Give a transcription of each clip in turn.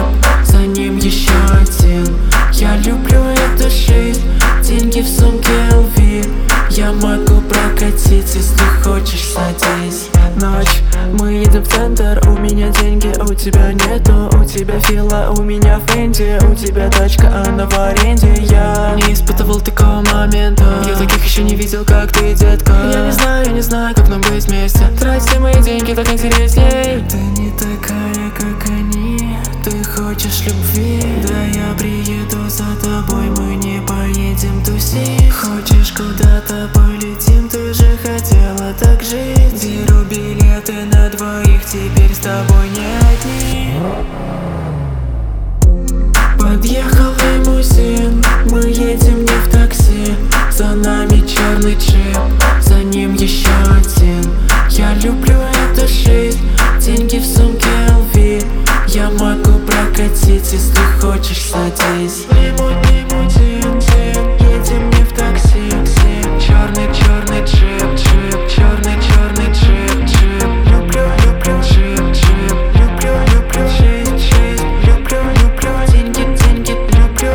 за ним еще один. Я люблю эту жизнь, деньги в сумке LV. Я могу прокатить, если хочешь, садись. Ночь, мы едем в центр, у меня деньги, у тебя нету. У тебя фила, у меня Фенди, у тебя тачка, она в аренде. Я не испытывал такого момента, я таких еще не видел, как ты, детка. Я не знаю, как нам быть вместе. Трать все мои деньги, так интересней. Ты не такая, как они, ты хочешь любви. Да я приеду за тобой, мы не поедем тусить. Хочешь куда-то полетим, ты же хотела так жить. Беру билеты на двоих, теперь с тобой не одни. Подъехал лимузин, мы едем не в такси. За нами черный джип, за ним еще один. Я люблю эту жизнь, деньги в сумке LV. Я могу прокатить, если хочешь, садись. Лимузин, едем не в такси. Черный джип, черный джип. Люблю джип, люблю жизнь, люблю деньги, люблю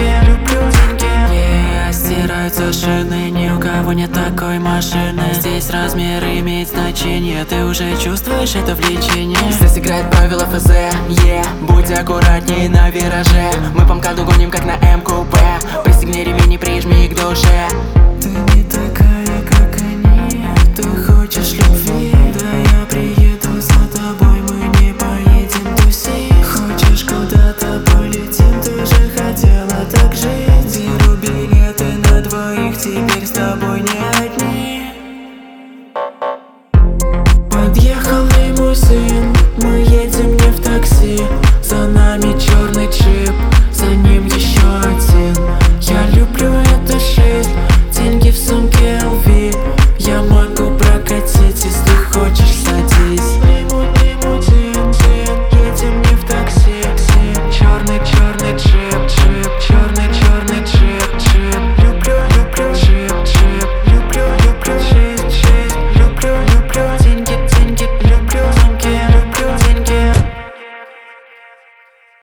деньги. Стираются шины, ни у кого нет такой машины. Здесь размер имеет значение, ты уже чувствуешь это влечение. Здесь играет правила ФЗ, будь аккуратней на вираже. Мы по МКАДу гоним, как на МКП. Пристегни ремень и прижми к душе. Ты не такая, как они, ты хочешь любви.